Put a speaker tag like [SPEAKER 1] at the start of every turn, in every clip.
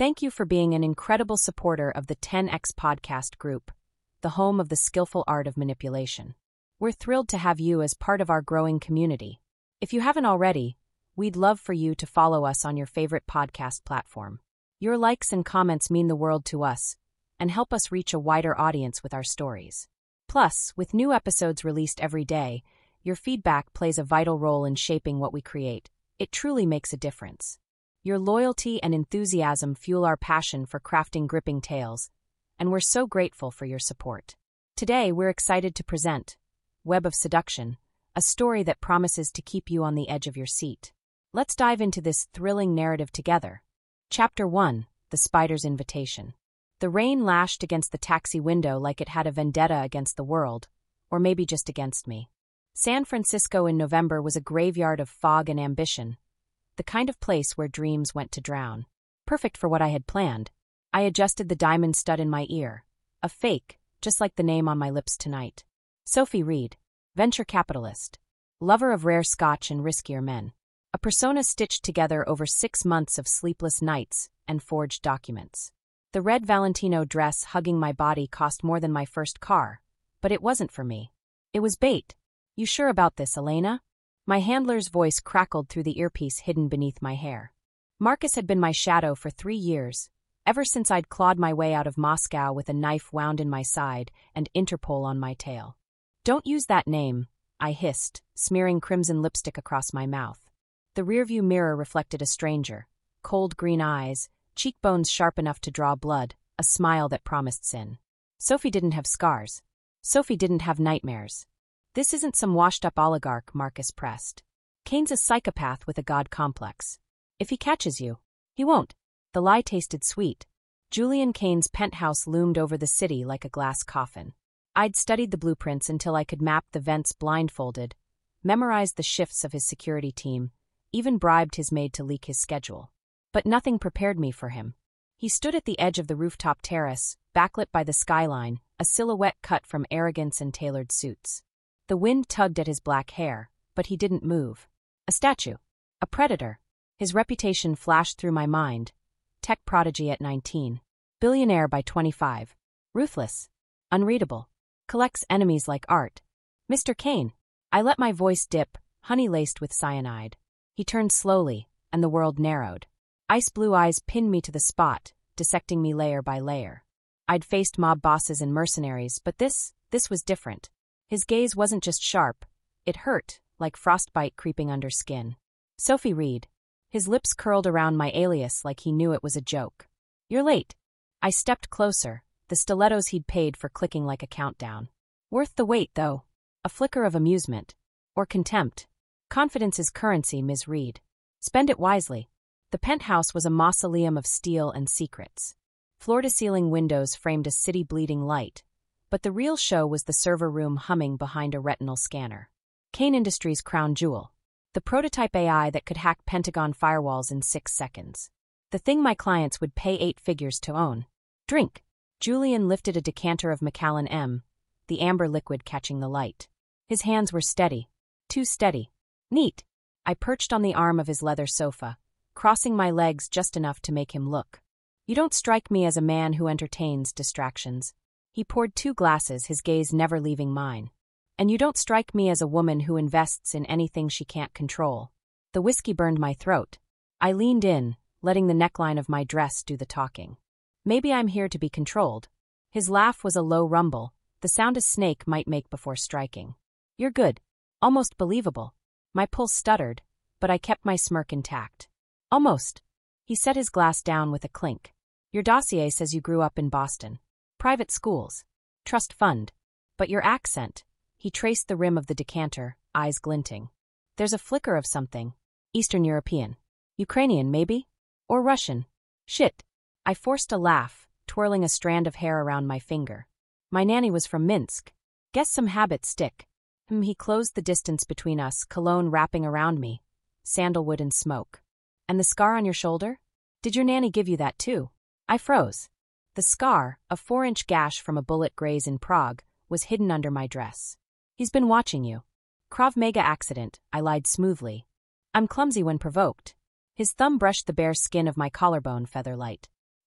[SPEAKER 1] Thank you for being an incredible supporter of the 10X Podcast Group, the home of the skillful art of manipulation. We're thrilled to have you as part of our growing community. If you haven't already, we'd love for you to follow us on your favorite podcast platform. Your likes and comments mean the world to us and help us reach a wider audience with our stories. Plus, with new episodes released every day, your feedback plays a vital role in shaping what we create. It truly makes a difference. Your loyalty and enthusiasm fuel our passion for crafting gripping tales, and we're so grateful for your support. Today, we're excited to present Web of Seduction, a story that promises to keep you on the edge of your seat. Let's dive into this thrilling narrative together. Chapter 1: The Spider's Invitation. The rain lashed against the taxi window like it had a vendetta against the world, or maybe just against me. San Francisco in November was a graveyard of fog and ambition, the kind of place where dreams went to drown. Perfect for what I had planned. I adjusted the diamond stud in my ear. A fake, just like the name on my lips tonight. Sophie Reed, venture capitalist, lover of rare scotch and riskier men. A persona stitched together over 6 months of sleepless nights and forged documents. The red Valentino dress hugging my body cost more than my first car, but it wasn't for me. It was bait. You sure about this, Elena? My handler's voice crackled through the earpiece hidden beneath my hair. Marcus had been my shadow for 3 years, ever since I'd clawed my way out of Moscow with a knife wound in my side and Interpol on my tail. Don't use that name, I hissed, smearing crimson lipstick across my mouth. The rearview mirror reflected a stranger. Cold green eyes, cheekbones sharp enough to draw blood, a smile that promised sin. Sophie didn't have scars. Sophie didn't have nightmares. This isn't some washed-up oligarch, Marcus pressed. Kane's a psychopath with a god complex. If he catches you, he won't. The lie tasted sweet. Julian Kane's penthouse loomed over the city like a glass coffin. I'd studied the blueprints until I could map the vents blindfolded, memorized the shifts of his security team, even bribed his maid to leak his schedule. But nothing prepared me for him. He stood at the edge of the rooftop terrace, backlit by the skyline, a silhouette cut from arrogance and tailored suits. The wind tugged at his black hair, but he didn't move. A statue. A predator. His reputation flashed through my mind. Tech prodigy at 19. Billionaire by 25. Ruthless. Unreadable. Collects enemies like art. Mr. Kane. I let my voice dip, honey-laced with cyanide. He turned slowly, and the world narrowed. Ice-blue eyes pinned me to the spot, dissecting me layer by layer. I'd faced mob bosses and mercenaries, but this was different. His gaze wasn't just sharp. It hurt, like frostbite creeping under skin. Sophie Reed. His lips curled around my alias like he knew it was a joke. You're late. I stepped closer, the stilettos he'd paid for clicking like a countdown. Worth the wait, though. A flicker of amusement. Or contempt. Confidence is currency, Ms. Reed. Spend it wisely. The penthouse was a mausoleum of steel and secrets. Floor-to-ceiling windows framed a city-bleeding light, but the real show was the server room humming behind a retinal scanner. Kane Industries' crown jewel. The prototype AI that could hack Pentagon firewalls in 6 seconds. The thing my clients would pay 8 figures to own. Drink. Julian lifted a decanter of Macallan M, the amber liquid catching the light. His hands were steady. Too steady. Neat. I perched on the arm of his leather sofa, crossing my legs just enough to make him look. You don't strike me as a man who entertains distractions. He poured 2 glasses, his gaze never leaving mine. And you don't strike me as a woman who invests in anything she can't control. The whiskey burned my throat. I leaned in, letting the neckline of my dress do the talking. Maybe I'm here to be controlled. His laugh was a low rumble, the sound a snake might make before striking. You're good. Almost believable. My pulse stuttered, but I kept my smirk intact. Almost. He set his glass down with a clink. Your dossier says you grew up in Boston. Private schools. Trust fund. But your accent. He traced the rim of the decanter, eyes glinting. There's a flicker of something. Eastern European. Ukrainian, maybe? Or Russian. Shit. I forced a laugh, twirling a strand of hair around my finger. My nanny was from Minsk. Guess some habits stick. He closed the distance between us, cologne wrapping around me. Sandalwood and smoke. And the scar on your shoulder? Did your nanny give you that too? I froze. The scar, a 4-inch gash from a bullet graze in Prague, was hidden under my dress. He's been watching you. Krav Maga accident, I lied smoothly. I'm clumsy when provoked. His thumb brushed the bare skin of my collarbone feather light.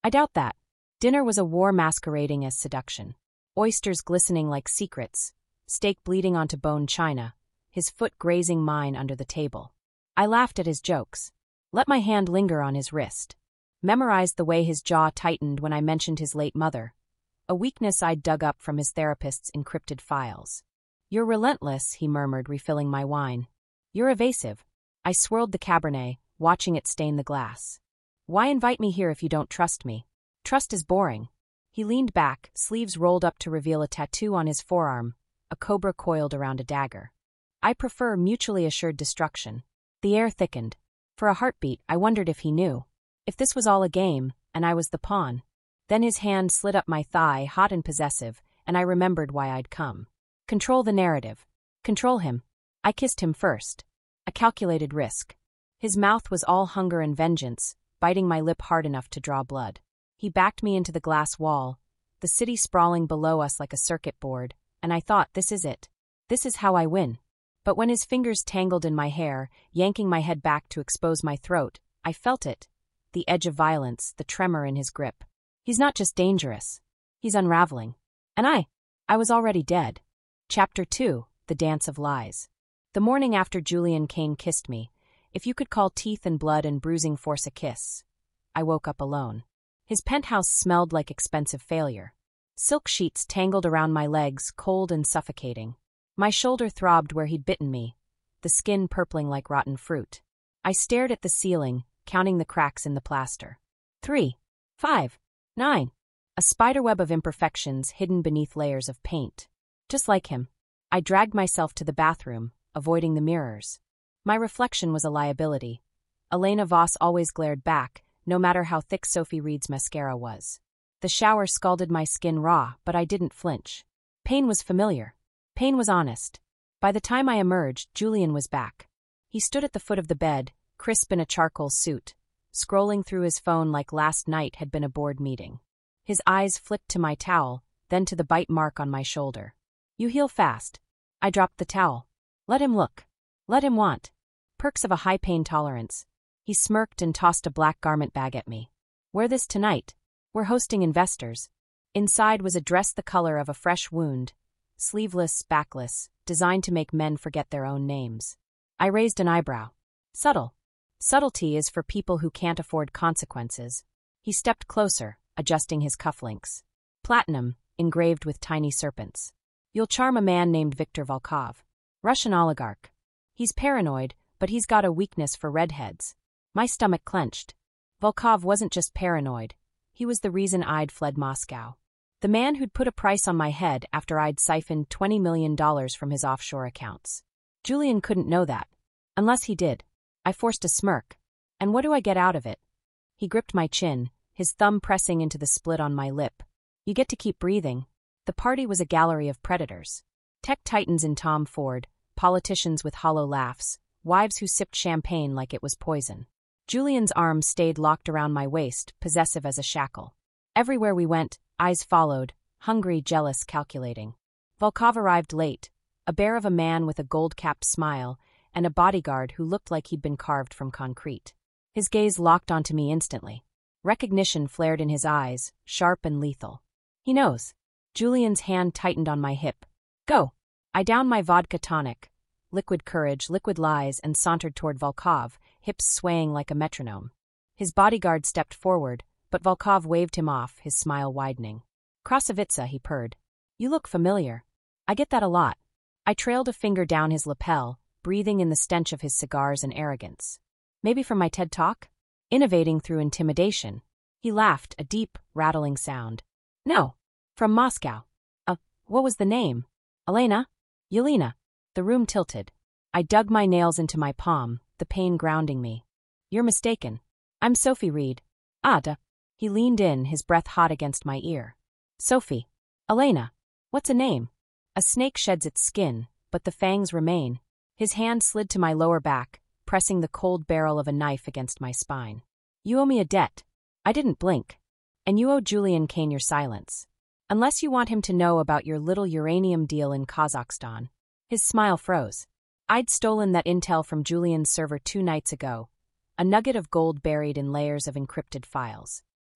[SPEAKER 1] I doubt that. Dinner was a war masquerading as seduction. Oysters glistening like secrets, steak bleeding onto bone china, his foot grazing mine under the table. I laughed at his jokes. Let my hand linger on his wrist. Memorized the way his jaw tightened when I mentioned his late mother, a weakness I'd dug up from his therapist's encrypted files. You're relentless, he murmured, refilling my wine. You're evasive. I swirled the Cabernet, watching it stain the glass. Why invite me here if you don't trust me? Trust is boring. He leaned back, sleeves rolled up to reveal a tattoo on his forearm, a cobra coiled around a dagger. I prefer mutually assured destruction. The air thickened. For a heartbeat, I wondered if he knew. If this was all a game, and I was the pawn. Then his hand slid up my thigh, hot and possessive, and I remembered why I'd come. Control the narrative. Control him. I kissed him first. A calculated risk. His mouth was all hunger and vengeance, biting my lip hard enough to draw blood. He backed me into the glass wall, the city sprawling below us like a circuit board, and I thought, this is it. This is how I win. But when his fingers tangled in my hair, yanking my head back to expose my throat, I felt it. The edge of violence, the tremor in his grip. He's not just dangerous. He's unraveling. And I was already dead. Chapter 2, The Dance of Lies. The morning after Julian Kane kissed me, if you could call teeth and blood and bruising force a kiss, I woke up alone. His penthouse smelled like expensive failure. Silk sheets tangled around my legs, cold and suffocating. My shoulder throbbed where he'd bitten me, the skin purpling like rotten fruit. I stared at the ceiling, counting the cracks in the plaster. 3, 5, 9. A spiderweb of imperfections hidden beneath layers of paint. Just like him. I dragged myself to the bathroom, avoiding the mirrors. My reflection was a liability. Elena Voss always glared back, no matter how thick Sophie Reed's mascara was. The shower scalded my skin raw, but I didn't flinch. Pain was familiar. Pain was honest. By the time I emerged, Julian was back. He stood at the foot of the bed, crisp in a charcoal suit, scrolling through his phone like last night had been a board meeting. His eyes flicked to my towel, then to the bite mark on my shoulder. You heal fast. I dropped the towel. Let him look. Let him want. Perks of a high pain tolerance. He smirked and tossed a black garment bag at me. Wear this tonight. We're hosting investors. Inside was a dress the color of a fresh wound, sleeveless, backless, designed to make men forget their own names. I raised an eyebrow. Subtle. Subtlety is for people who can't afford consequences. He stepped closer, adjusting his cufflinks. Platinum, engraved with tiny serpents. You'll charm a man named Viktor Volkov. Russian oligarch. He's paranoid, but he's got a weakness for redheads. My stomach clenched. Volkov wasn't just paranoid. He was the reason I'd fled Moscow. The man who'd put a price on my head after I'd siphoned $20 million from his offshore accounts. Julian couldn't know that. Unless he did. I forced a smirk. And what do I get out of it? He gripped my chin, his thumb pressing into the split on my lip. You get to keep breathing. The party was a gallery of predators. Tech titans in Tom Ford, politicians with hollow laughs, wives who sipped champagne like it was poison. Julian's arms stayed locked around my waist, possessive as a shackle. Everywhere we went, eyes followed, hungry, jealous, calculating. Volkov arrived late, a bear of a man with a gold-capped smile, and a bodyguard who looked like he'd been carved from concrete. His gaze locked onto me instantly. Recognition flared in his eyes, sharp and lethal. He knows. Julian's hand tightened on my hip. Go. I downed my vodka tonic, liquid courage, liquid lies, and sauntered toward Volkov, hips swaying like a metronome. His bodyguard stepped forward, but Volkov waved him off, his smile widening. Krasavitsa, he purred. You look familiar. I get that a lot. I trailed a finger down his lapel, breathing in the stench of his cigars and arrogance. Maybe from my TED Talk? Innovating through intimidation. He laughed, a deep, rattling sound. No. From Moscow. What was the name? Elena? Yelena. The room tilted. I dug my nails into my palm, the pain grounding me. You're mistaken. I'm Sophie Reed. Duh. He leaned in, his breath hot against my ear. Sophie. Elena. What's a name? A snake sheds its skin, but the fangs remain. His hand slid to my lower back, pressing the cold barrel of a knife against my spine. You owe me a debt. I didn't blink. And you owe Julian Kane your silence. Unless you want him to know about your little uranium deal in Kazakhstan. His smile froze. I'd stolen that intel from Julian's server 2 nights ago, a nugget of gold buried in layers of encrypted files.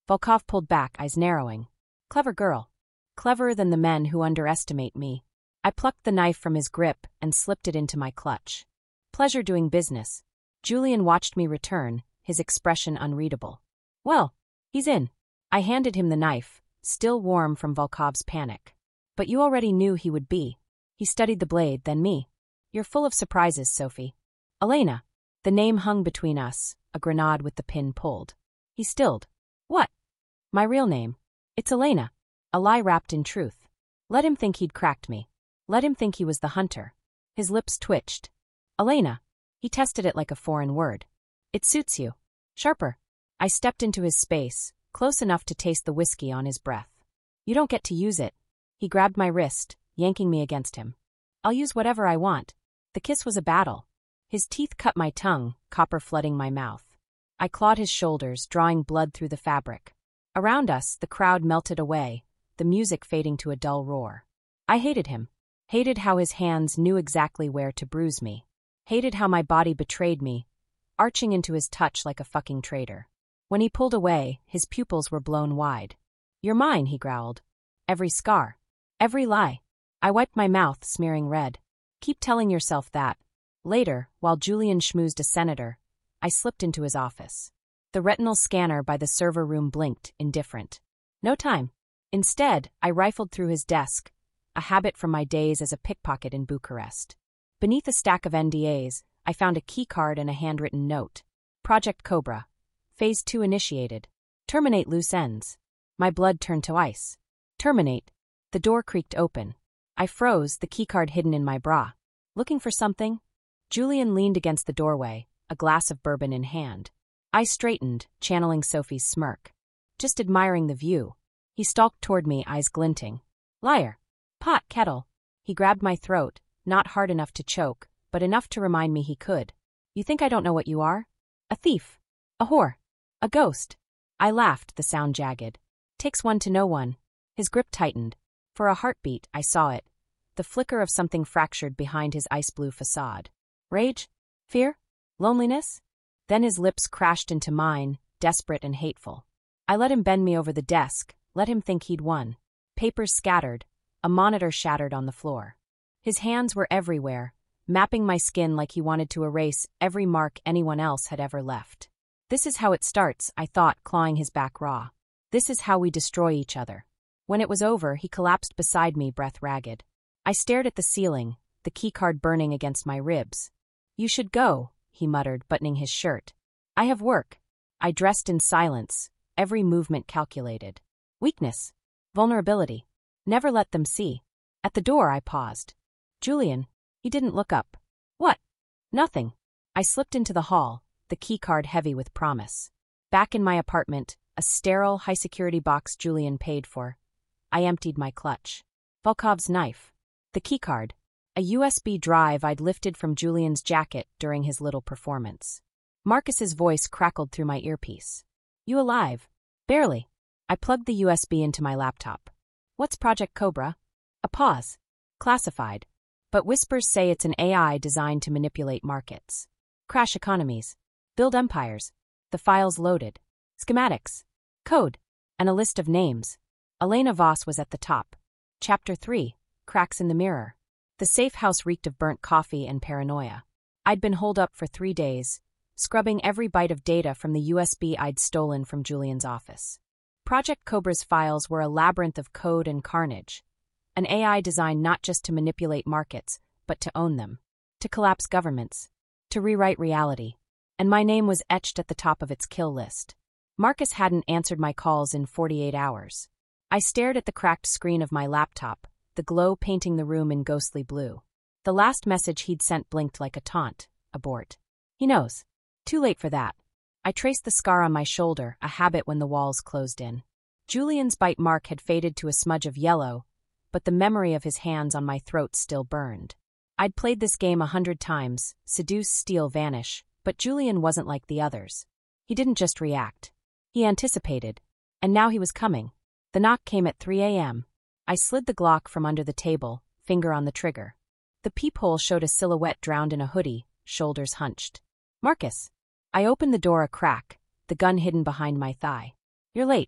[SPEAKER 1] Volkov pulled back, eyes narrowing. Clever girl. Cleverer than the men who underestimate me. I plucked the knife from his grip and slipped it into my clutch. Pleasure doing business. Julian watched me return, his expression unreadable. Well, he's in. I handed him the knife, still warm from Volkov's panic. But you already knew he would be. He studied the blade, then me. You're full of surprises, Sophie. Elena. The name hung between us, a grenade with the pin pulled. He stilled. What? My real name. It's Elena. A lie wrapped in truth. Let him think he'd cracked me. Let him think he was the hunter. His lips twitched. Elena. He tested it like a foreign word. It suits you. Sharper. I stepped into his space, close enough to taste the whiskey on his breath. You don't get to use it. He grabbed my wrist, yanking me against him. I'll use whatever I want. The kiss was a battle. His teeth cut my tongue, copper flooding my mouth. I clawed his shoulders, drawing blood through the fabric. Around us, the crowd melted away, the music fading to a dull roar. I hated him. Hated how his hands knew exactly where to bruise me. Hated how my body betrayed me, arching into his touch like a fucking traitor. When he pulled away, his pupils were blown wide. You're mine, he growled. Every scar. Every lie. I wiped my mouth, smearing red. Keep telling yourself that. Later, while Julian schmoozed a senator, I slipped into his office. The retinal scanner by the server room blinked, indifferent. No time. Instead, I rifled through his desk, a habit from my days as a pickpocket in Bucharest. Beneath a stack of NDAs, I found a keycard and a handwritten note. Project Cobra. Phase 2 initiated. Terminate loose ends. My blood turned to ice. Terminate. The door creaked open. I froze, the keycard hidden in my bra. Looking for something? Julian leaned against the doorway, a glass of bourbon in hand. I straightened, channeling Sophie's smirk. Just admiring the view. He stalked toward me, eyes glinting. Liar. Pot, kettle. He grabbed my throat, not hard enough to choke, but enough to remind me he could. You think I don't know what you are? A thief. A whore. A ghost. I laughed, the sound jagged. Takes one to know one. His grip tightened. For a heartbeat, I saw it. The flicker of something fractured behind his ice-blue facade. Rage? Fear? Loneliness? Then his lips crashed into mine, desperate and hateful. I let him bend me over the desk, let him think he'd won. Papers scattered, a monitor shattered on the floor. His hands were everywhere, mapping my skin like he wanted to erase every mark anyone else had ever left. This is how it starts, I thought, clawing his back raw. This is how we destroy each other. When it was over, he collapsed beside me, breath ragged. I stared at the ceiling, the keycard burning against my ribs. You should go, he muttered, buttoning his shirt. I have work. I dressed in silence, every movement calculated. Weakness. Vulnerability. Never let them see. At the door, I paused. Julian. He didn't look up. What? Nothing. I slipped into the hall, the keycard heavy with promise. Back in my apartment, a sterile, high-security box Julian paid for. I emptied my clutch. Volkov's knife. The keycard. A USB drive I'd lifted from Julian's jacket during his little performance. Marcus's voice crackled through my earpiece. You alive? Barely. I plugged the USB into my laptop. What's Project Cobra? A pause. Classified. But whispers say it's an AI designed to manipulate markets. Crash economies. Build empires. The files loaded. Schematics. Code. And a list of names. Elena Voss was at the top. Chapter 3. Cracks in the mirror. The safe house reeked of burnt coffee and paranoia. I'd been holed up for 3 days, scrubbing every byte of data from the USB I'd stolen from Julian's office. Project Cobra's files were a labyrinth of code and carnage. An AI designed not just to manipulate markets, but to own them. To collapse governments. To rewrite reality. And my name was etched at the top of its kill list. Marcus hadn't answered my calls in 48 hours. I stared at the cracked screen of my laptop, the glow painting the room in ghostly blue. The last message he'd sent blinked like a taunt. Abort. He knows. Too late for that. I traced the scar on my shoulder, a habit when the walls closed in. Julian's bite mark had faded to a smudge of yellow, but the memory of his hands on my throat still burned. I'd played this game 100 times, seduce, steal, vanish, but Julian wasn't like the others. He didn't just react. He anticipated. And now he was coming. The knock came at 3 a.m. I slid the Glock from under the table, finger on the trigger. The peephole showed a silhouette drowned in a hoodie, shoulders hunched. Marcus. I opened the door a crack, the gun hidden behind my thigh. You're late.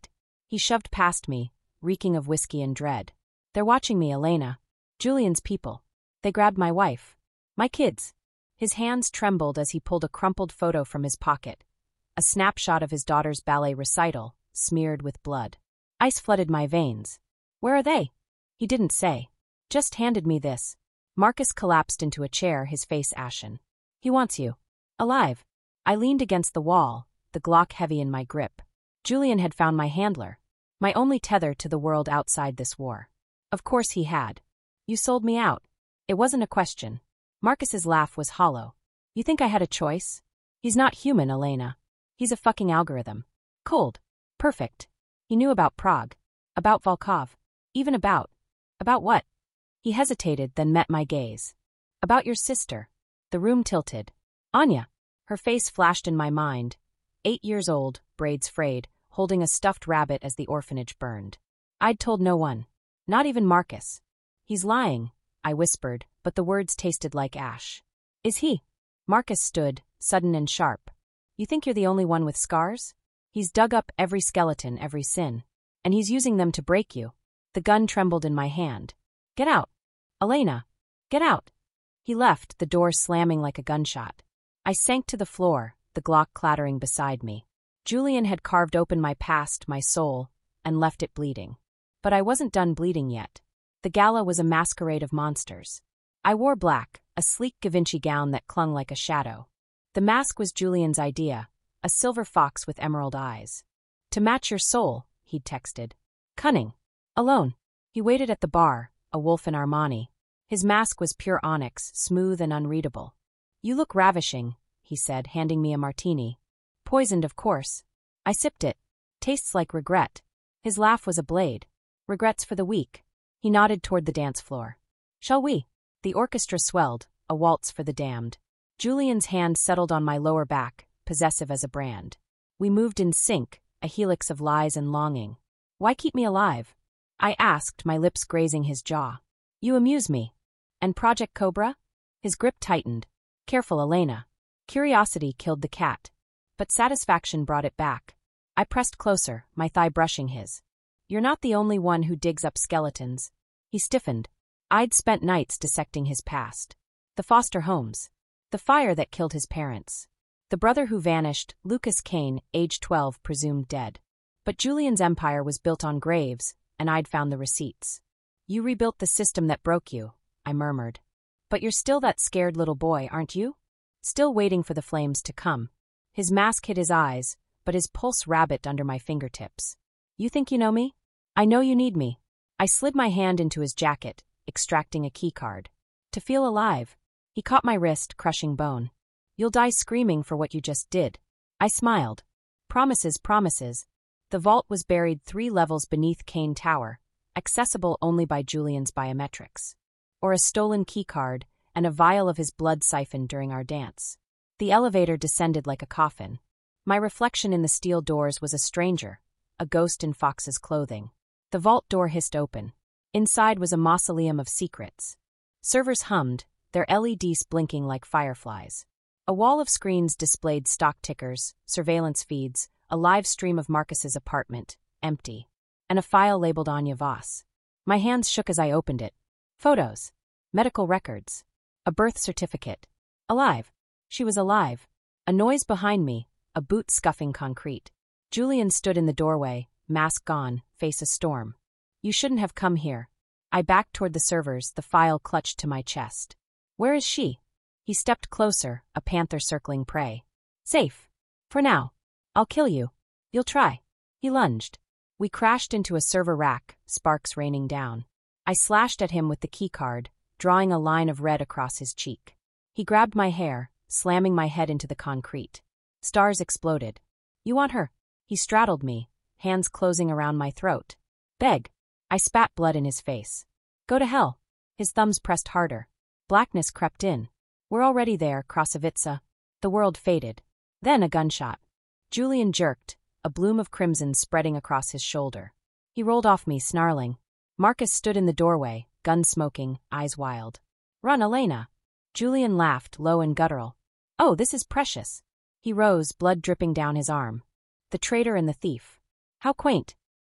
[SPEAKER 1] He shoved past me, reeking of whiskey and dread. They're watching me, Elena. Julian's people. They grabbed my wife. My kids. His hands trembled as he pulled a crumpled photo from his pocket. A snapshot of his daughter's ballet recital, smeared with blood. Ice flooded my veins. Where are they? He didn't say. Just handed me this. Marcus collapsed into a chair, his face ashen. He wants you. Alive. I leaned against the wall, the Glock heavy in my grip. Julian had found my handler. My only tether to the world outside this war. Of course he had. You sold me out. It wasn't a question. Marcus's laugh was hollow. You think I had a choice? He's not human, Elena. He's a fucking algorithm. Cold. Perfect. He knew about Prague. About Volkov. Even about what? He hesitated, then met my gaze. About your sister. The room tilted. Anya. Her face flashed in my mind. 8 years old, braids frayed, holding a stuffed rabbit as the orphanage burned. I'd told no one. Not even Marcus. He's lying, I whispered, but the words tasted like ash. Is he? Marcus stood, sudden and sharp. You think you're the only one with scars? He's dug up every skeleton, every sin. And he's using them to break you. The gun trembled in my hand. Get out. Elena. Get out. He left, the door slamming like a gunshot. I sank to the floor, the Glock clattering beside me. Julian had carved open my past, my soul, and left it bleeding. But I wasn't done bleeding yet. The gala was a masquerade of monsters. I wore black, a sleek Givenchy gown that clung like a shadow. The mask was Julian's idea, a silver fox with emerald eyes. To match your soul, he'd texted. Cunning. Alone. He waited at the bar, a wolf in Armani. His mask was pure onyx, smooth and unreadable. You look ravishing, he said, handing me a martini. Poisoned, of course. I sipped it. Tastes like regret. His laugh was a blade. Regrets for the weak. He nodded toward the dance floor. Shall we? The orchestra swelled, a waltz for the damned. Julian's hand settled on my lower back, possessive as a brand. We moved in sync, a helix of lies and longing. Why keep me alive? I asked, my lips grazing his jaw. You amuse me. And Project Cobra? His grip tightened. Careful, Elena. Curiosity killed the cat. But satisfaction brought it back. I pressed closer, my thigh brushing his. You're not the only one who digs up skeletons. He stiffened. I'd spent nights dissecting his past. The foster homes. The fire that killed his parents. The brother who vanished, Lucas Kane, age 12, presumed dead. But Julian's empire was built on graves, and I'd found the receipts. You rebuilt the system that broke you, I murmured. But you're still that scared little boy, aren't you? Still waiting for the flames to come. His mask hid his eyes, but his pulse rabbit under my fingertips. You think you know me? I know you need me. I slid my hand into his jacket, extracting a keycard. To feel alive. He caught my wrist, crushing bone. You'll die screaming for what you just did. I smiled. Promises, promises. The vault was buried 3 levels beneath Kane Tower, accessible only by Julian's biometrics. Or a stolen keycard, and a vial of his blood siphoned during our dance. The elevator descended like a coffin. My reflection in the steel doors was a stranger, a ghost in Fox's clothing. The vault door hissed open. Inside was a mausoleum of secrets. Servers hummed, their LEDs blinking like fireflies. A wall of screens displayed stock tickers, surveillance feeds, a live stream of Marcus's apartment, empty, and a file labeled Anya Voss. My hands shook as I opened it. Photos. Medical records. A birth certificate. Alive. She was alive. A noise behind me, a boot scuffing concrete. Julian stood in the doorway, mask gone, face a storm. You shouldn't have come here. I backed toward the servers, the file clutched to my chest. Where is she? He stepped closer, a panther circling prey. Safe. For now. I'll kill you. You'll try. He lunged. We crashed into a server rack, sparks raining down. I slashed at him with the keycard, drawing a line of red across his cheek. He grabbed my hair, slamming my head into the concrete. Stars exploded. You want her? He straddled me, hands closing around my throat. Beg. I spat blood in his face. Go to hell. His thumbs pressed harder. Blackness crept in. We're already there, Krasavitsa. The world faded. Then a gunshot. Julian jerked, a bloom of crimson spreading across his shoulder. He rolled off me, snarling. Marcus stood in the doorway, gun smoking, eyes wild. Run, Elena. Julian laughed, low and guttural. Oh, this is precious. He rose, blood dripping down his arm. The traitor and the thief. How quaint.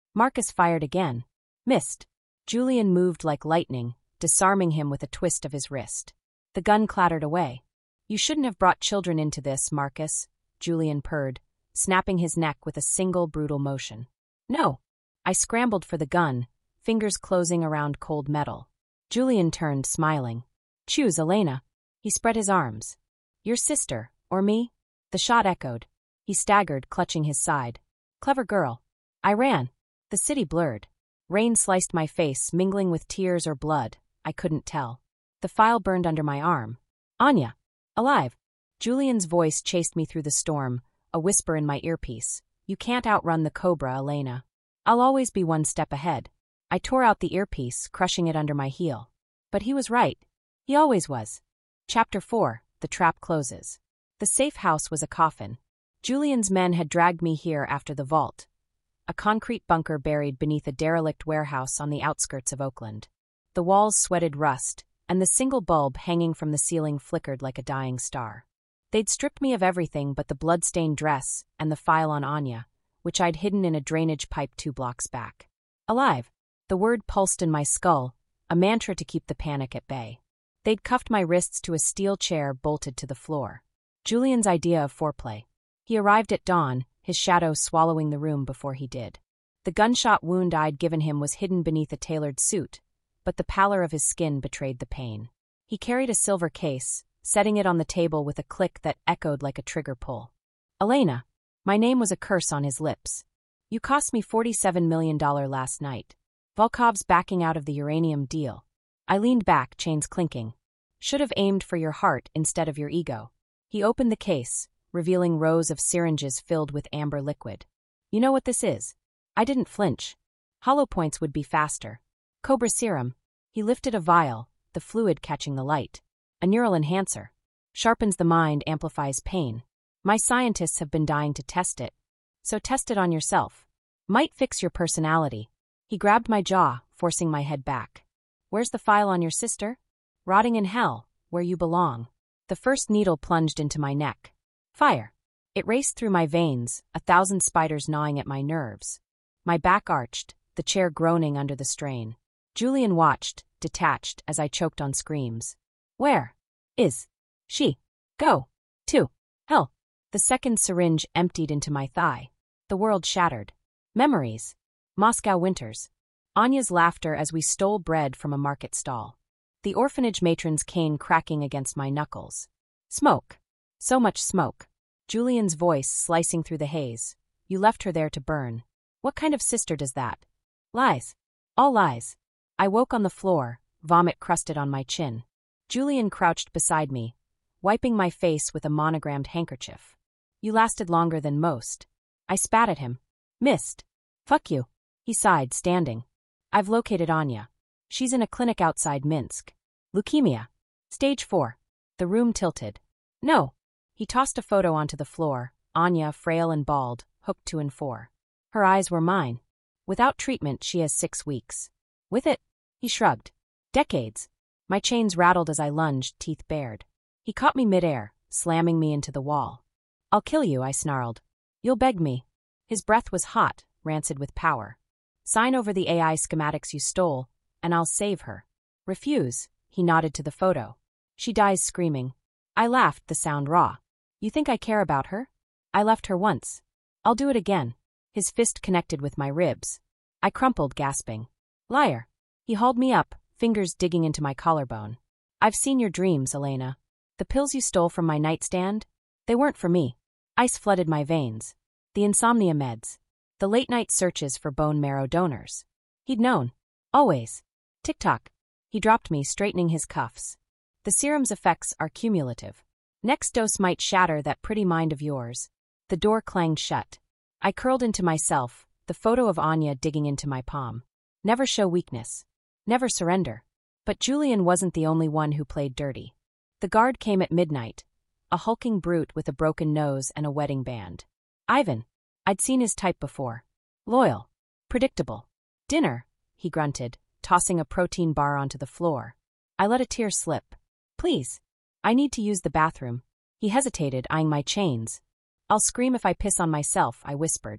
[SPEAKER 1] Marcus fired again. Missed. Julian moved like lightning, disarming him with a twist of his wrist. The gun clattered away. You shouldn't have brought children into this, Marcus, Julian purred, snapping his neck with a single brutal motion. No. I scrambled for the gun, fingers closing around cold metal. Julian turned, smiling. Choose, Elena. He spread his arms. Your sister, or me? The shot echoed. He staggered, clutching his side. Clever girl. I ran. The city blurred. Rain sliced my face, mingling with tears or blood. I couldn't tell. The file burned under my arm. Anya. Alive. Julian's voice chased me through the storm, a whisper in my earpiece. You can't outrun the cobra, Elena. I'll always be one step ahead. I tore out the earpiece, crushing it under my heel. But he was right. He always was. Chapter 4. The trap closes. The safe house was a coffin. Julian's men had dragged me here after the vault, a concrete bunker buried beneath a derelict warehouse on the outskirts of Oakland. The walls sweated rust, and the single bulb hanging from the ceiling flickered like a dying star. They'd stripped me of everything but the blood-stained dress and the file on Anya, which I'd hidden in a drainage pipe 2 blocks back. Alive. The word pulsed in my skull, a mantra to keep the panic at bay. They'd cuffed my wrists to a steel chair bolted to the floor. Julian's idea of foreplay. He arrived at dawn, his shadow swallowing the room before he did. The gunshot wound I'd given him was hidden beneath a tailored suit, but the pallor of his skin betrayed the pain. He carried a silver case, setting it on the table with a click that echoed like a trigger pull. Elena. My name was a curse on his lips. You cost me $47 million last night. Volkov's backing out of the uranium deal. I leaned back, chains clinking. Should have aimed for your heart instead of your ego. He opened the case, revealing rows of syringes filled with amber liquid. You know what this is? I didn't flinch. Hollow points would be faster. Cobra serum. He lifted a vial, the fluid catching the light. A neural enhancer. Sharpens the mind, amplifies pain. My scientists have been dying to test it. So test it on yourself. Might fix your personality. He grabbed my jaw, forcing my head back. Where's the file on your sister? Rotting in hell, where you belong. The first needle plunged into my neck. Fire. It raced through my veins, 1,000 spiders gnawing at my nerves. My back arched, the chair groaning under the strain. Julian watched, detached, as I choked on screams. Where is she? Go to hell. The second syringe emptied into my thigh. The world shattered. Memories. Moscow winters. Anya's laughter as we stole bread from a market stall. The orphanage matron's cane cracking against my knuckles. Smoke. So much smoke. Julian's voice slicing through the haze. You left her there to burn. What kind of sister does that? Lies. All lies. I woke on the floor, vomit crusted on my chin. Julian crouched beside me, wiping my face with a monogrammed handkerchief. You lasted longer than most. I spat at him. Missed. Fuck you. He sighed, standing. I've located Anya. She's in a clinic outside Minsk. Leukemia. Stage 4. The room tilted. No. He tossed a photo onto the floor, Anya, frail and bald, hooked 2 and 4. Her eyes were mine. Without treatment, she has 6 weeks. With it? He shrugged. Decades. My chains rattled as I lunged, teeth bared. He caught me midair, slamming me into the wall. I'll kill you, I snarled. You'll beg me. His breath was hot, rancid with power. Sign over the AI schematics you stole, and I'll save her. Refuse, he nodded to the photo. She dies screaming. I laughed, the sound raw. You think I care about her? I left her once. I'll do it again. His fist connected with my ribs. I crumpled, gasping. Liar. He hauled me up, fingers digging into my collarbone. I've seen your dreams, Elena. The pills you stole from my nightstand? They weren't for me. Ice flooded my veins. The insomnia meds. The late-night searches for bone marrow donors. He'd known. Always. Tick-tock. He dropped me, straightening his cuffs. The serum's effects are cumulative. Next dose might shatter that pretty mind of yours. The door clanged shut. I curled into myself, the photo of Anya digging into my palm. Never show weakness. Never surrender. But Julian wasn't the only one who played dirty. The guard came at midnight, a hulking brute with a broken nose and a wedding band. Ivan. I'd seen his type before. Loyal. Predictable. Dinner, he grunted, tossing a protein bar onto the floor. I let a tear slip. Please. I need to use the bathroom. He hesitated, eyeing my chains. I'll scream if I piss on myself, I whispered.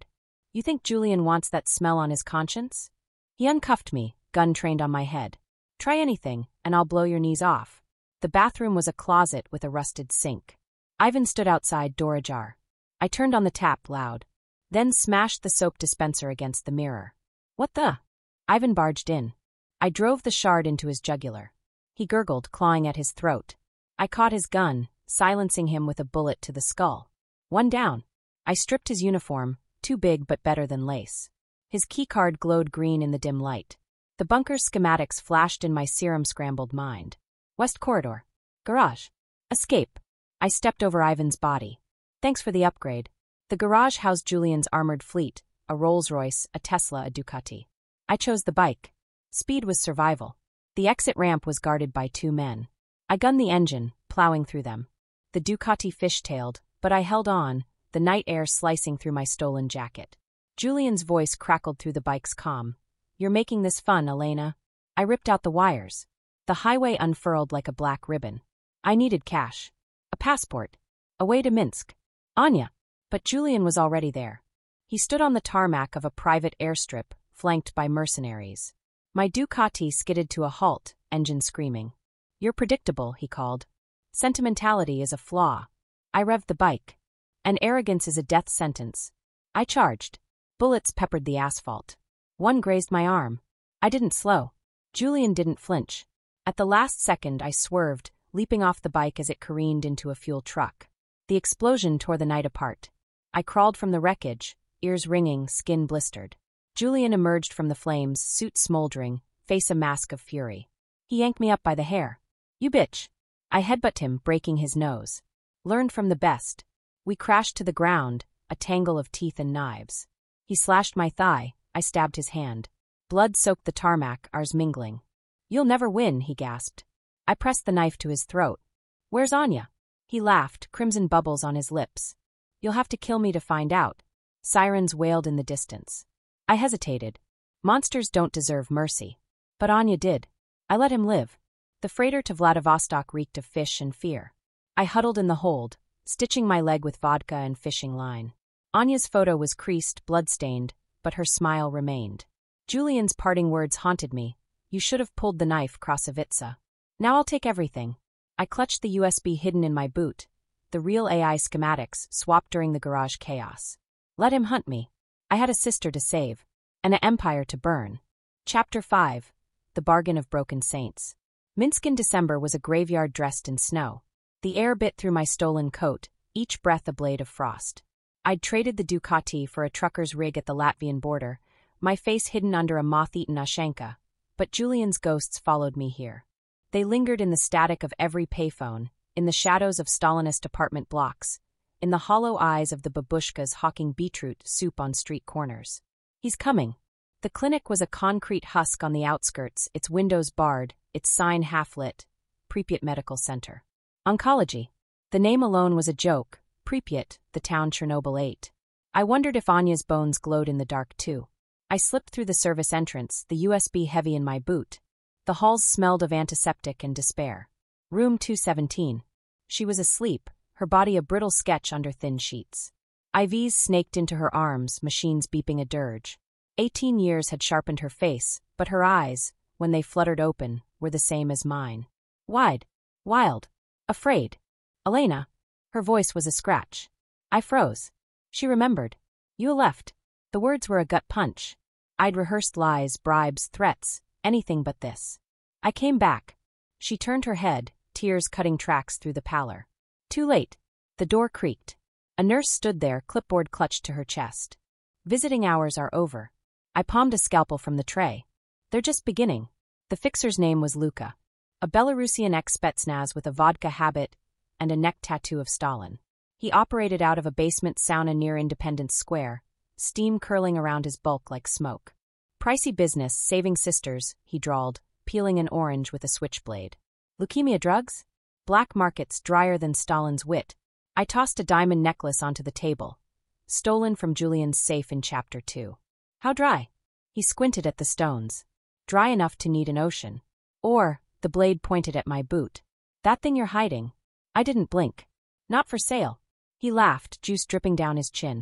[SPEAKER 1] You think Julian wants that smell on his conscience? He uncuffed me, gun trained on my head. Try anything, and I'll blow your knees off. The bathroom was a closet with a rusted sink. Ivan stood outside, door ajar. I turned on the tap loud, then smashed the soap dispenser against the mirror. What the? Ivan barged in. I drove the shard into his jugular. He gurgled, clawing at his throat. I caught his gun, silencing him with a bullet to the skull. One down. I stripped his uniform, too big but better than lace. His keycard glowed green in the dim light. The bunker's schematics flashed in my serum-scrambled mind. West corridor. Garage. Escape. I stepped over Ivan's body. Thanks for the upgrade. The garage housed Julian's armored fleet, a Rolls-Royce, a Tesla, a Ducati. I chose the bike. Speed was survival. The exit ramp was guarded by 2 men. I gunned the engine, plowing through them. The Ducati fishtailed, but I held on, the night air slicing through my stolen jacket. Julian's voice crackled through the bike's comm. You're making this fun, Elena. I ripped out the wires. The highway unfurled like a black ribbon. I needed cash. A passport. A way to Minsk. Anya. But Julian was already there. He stood on the tarmac of a private airstrip, flanked by mercenaries. My Ducati skidded to a halt, engine screaming. You're predictable, he called. Sentimentality is a flaw. I revved the bike. And arrogance is a death sentence. I charged. Bullets peppered the asphalt. One grazed my arm. I didn't slow. Julian didn't flinch. At the last second, I swerved, leaping off the bike as it careened into a fuel truck. The explosion tore the night apart. I crawled from the wreckage, ears ringing, skin blistered. Julian emerged from the flames, suit smoldering, face a mask of fury. He yanked me up by the hair. You bitch. I headbutt him, breaking his nose. Learned from the best. We crashed to the ground, a tangle of teeth and knives. He slashed my thigh, I stabbed his hand. Blood soaked the tarmac, ours mingling. You'll never win, he gasped. I pressed the knife to his throat. Where's Anya? He laughed, crimson bubbles on his lips. You'll have to kill me to find out. Sirens wailed in the distance. I hesitated. Monsters don't deserve mercy. But Anya did. I let him live. The freighter to Vladivostok reeked of fish and fear. I huddled in the hold, stitching my leg with vodka and fishing line. Anya's photo was creased, blood-stained, but her smile remained. Julian's parting words haunted me. You should have pulled the knife, Krasavitsa. Now I'll take everything. I clutched the USB hidden in my boot. The real AI schematics, swapped during the garage chaos. Let him hunt me. I had a sister to save, and an empire to burn. Chapter 5. The Bargain of Broken Saints. Minsk in December was a graveyard dressed in snow. The air bit through my stolen coat, each breath a blade of frost. I'd traded the Ducati for a trucker's rig at the Latvian border, my face hidden under a moth-eaten Ushanka. But Julian's ghosts followed me here. They lingered in the static of every payphone, in the shadows of Stalinist apartment blocks, in the hollow eyes of the babushkas hawking beetroot soup on street corners. He's coming. The clinic was a concrete husk on the outskirts, its windows barred, its sign half-lit. Pripyat Medical Center. Oncology. The name alone was a joke. Pripyat, the town Chernobyl ate. I wondered if Anya's bones glowed in the dark too. I slipped through the service entrance, the USB heavy in my boot. The halls smelled of antiseptic and despair. Room 217. She was asleep, her body a brittle sketch under thin sheets. IVs snaked into her arms, machines beeping a dirge. 18 years had sharpened her face, but her eyes, when they fluttered open, were the same as mine. Wide. Wild. Afraid. Elena. Her voice was a scratch. I froze. She remembered. You left. The words were a gut punch. I'd rehearsed lies, bribes, threats, anything but this. I came back. She turned her head, tears cutting tracks through the pallor. Too late. The door creaked. A nurse stood there, clipboard clutched to her chest. Visiting hours are over. I palmed a scalpel from the tray. They're just beginning. The fixer's name was Luka. A Belarusian ex-Spetsnaz with a vodka habit and a neck tattoo of Stalin. He operated out of a basement sauna near Independence Square, steam curling around his bulk like smoke. Pricey business, saving sisters, he drawled, peeling an orange with a switchblade. Leukemia drugs? Black markets drier than Stalin's wit. I tossed a diamond necklace onto the table. Stolen from Julian's safe in Chapter 2. How dry? He squinted at the stones. Dry enough to need an ocean. Or, the blade pointed at my boot. That thing you're hiding. I didn't blink. Not for sale. He laughed, juice dripping down his chin.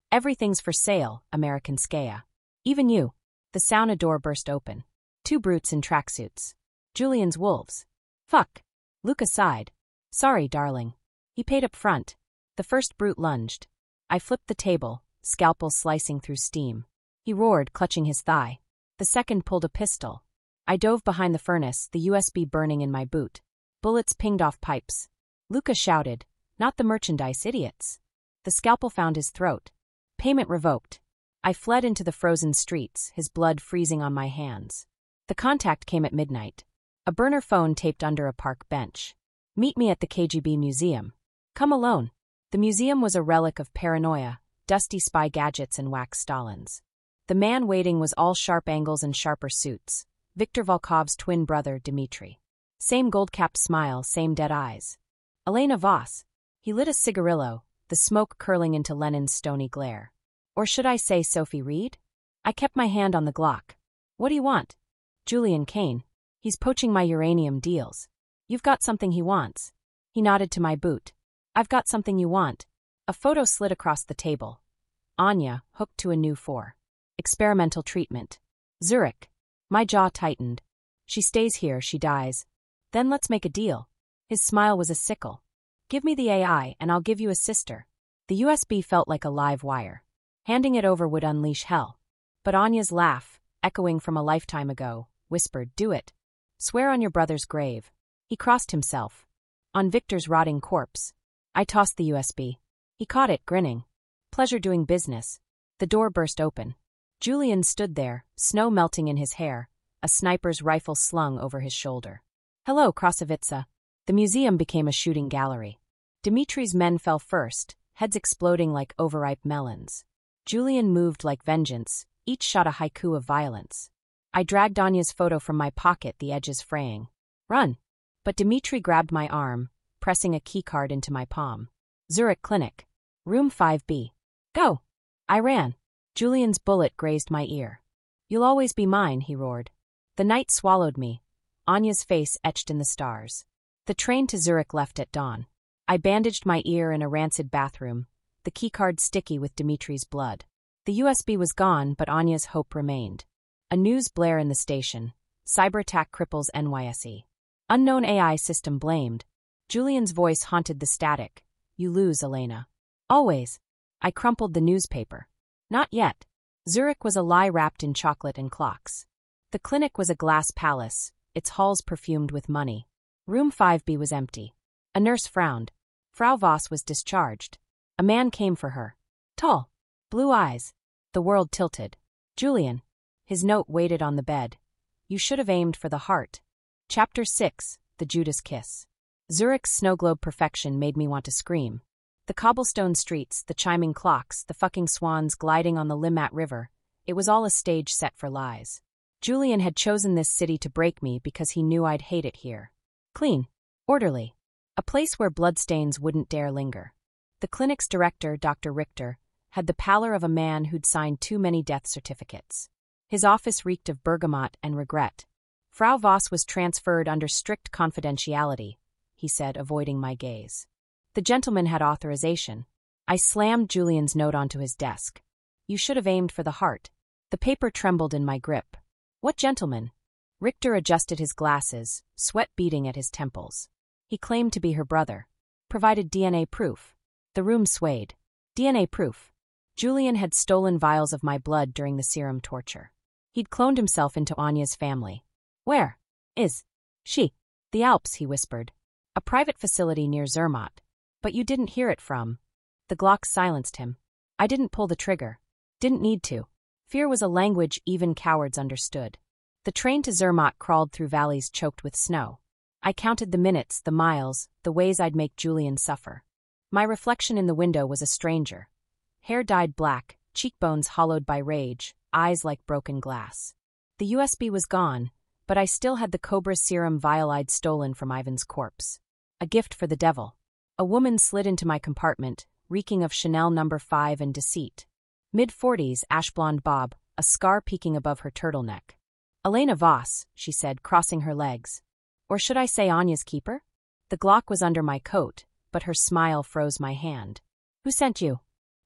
[SPEAKER 1] Everything's for sale, Americanskaya. Even you. The sauna door burst open. Two brutes in tracksuits. Julian's wolves. Fuck. Luca sighed. Sorry, darling. He paid up front. The first brute lunged. I flipped the table, scalpel slicing through steam. He roared, clutching his thigh. The second pulled a pistol. I dove behind the furnace, the USB burning in my boot. Bullets pinged off pipes. Luca shouted, "Not the merchandise, idiots." The scalpel found his throat. Payment revoked. I fled into the frozen streets, his blood freezing on my hands. The contact came at midnight. A burner phone taped under a park bench. Meet me at the KGB museum. Come alone. The museum was a relic of paranoia, dusty spy gadgets and wax Stalins. The man waiting was all sharp angles and sharper suits. Viktor Volkov's twin brother, Dmitri. Same gold-capped smile, same dead eyes. Elena Voss. He lit a cigarillo, the smoke curling into Lenin's stony glare. Or should I say Sophie Reed? I kept my hand on the Glock. What do you want? Julian Kane. He's poaching my uranium deals. You've got something he wants. He nodded to my boot. I've got something you want. A photo slid across the table. Anya, hooked to a new 4. Experimental treatment. Zurich. My jaw tightened. She stays here, she dies. Then let's make a deal. His smile was a sickle. Give me the AI and I'll give you a sister. The USB felt like a live wire. Handing it over would unleash hell. But Anya's laugh, echoing from a lifetime ago, whispered, do it. Swear on your brother's grave. He crossed himself. On Victor's rotting corpse. I tossed the USB. He caught it, grinning. Pleasure doing business. The door burst open. Julian stood there, snow melting in his hair, a sniper's rifle slung over his shoulder. Hello, Krasavitsa. The museum became a shooting gallery. Dmitri's men fell first, heads exploding like overripe melons. Julian moved like vengeance, each shot a haiku of violence. I dragged Anya's photo from my pocket, the edges fraying. Run! But Dmitri grabbed my arm, pressing a keycard into my palm. Zurich Clinic. Room 5B. Go! I ran. Julian's bullet grazed my ear. You'll always be mine, he roared. The night swallowed me, Anya's face etched in the stars. The train to Zurich left at dawn. I bandaged my ear in a rancid bathroom, the keycard sticky with Dmitri's blood. The USB was gone, but Anya's hope remained. A news blare in the station. Cyber attack cripples NYSE. Unknown AI system blamed. Julian's voice haunted the static. You lose, Elena. Always. I crumpled the newspaper. Not yet. Zurich was a lie wrapped in chocolate and clocks. The clinic was a glass palace, its halls perfumed with money. Room 5B was empty. A nurse frowned. Frau Voss was discharged. A man came for her. Tall. Blue eyes. The world tilted. Julian. His note waited on the bed. You should have aimed for the heart. Chapter 6, The Judas Kiss. Zurich's snow globe perfection made me want to scream. The cobblestone streets, the chiming clocks, the fucking swans gliding on the Limmat River, it was all a stage set for lies. Julian had chosen this city to break me because he knew I'd hate it here. Clean. Orderly. A place where bloodstains wouldn't dare linger. The clinic's director, Dr. Richter, had the pallor of a man who'd signed too many death certificates. His office reeked of bergamot and regret. Frau Voss was transferred under strict confidentiality, he said, avoiding my gaze. The gentleman had authorization. I slammed Julian's note onto his desk. You should have aimed for the heart. The paper trembled in my grip. What gentleman? Richter adjusted his glasses, sweat beading at his temples. He claimed to be her brother. Provided DNA proof. The room swayed. DNA proof. Julian had stolen vials of my blood during the serum torture. He'd cloned himself into Anya's family. Where is she? The Alps, he whispered. A private facility near Zermatt. But you didn't hear it from. The Glock silenced him. I didn't pull the trigger. Didn't need to. Fear was a language even cowards understood. The train to Zermatt crawled through valleys choked with snow. I counted the minutes, the miles, the ways I'd make Julian suffer. My reflection in the window was a stranger. Hair dyed black, cheekbones hollowed by rage, eyes like broken glass. The USB was gone, but I still had the Cobra serum vial I'd stolen from Ivan's corpse. A gift for the devil. A woman slid into my compartment, reeking of Chanel No. 5 and deceit. Mid-40s, ash-blonde bob, a scar peeking above her turtleneck. Elena Voss, she said, crossing her legs. Or should I say Anya's keeper? The Glock was under my coat, but her smile froze my hand. Who sent you?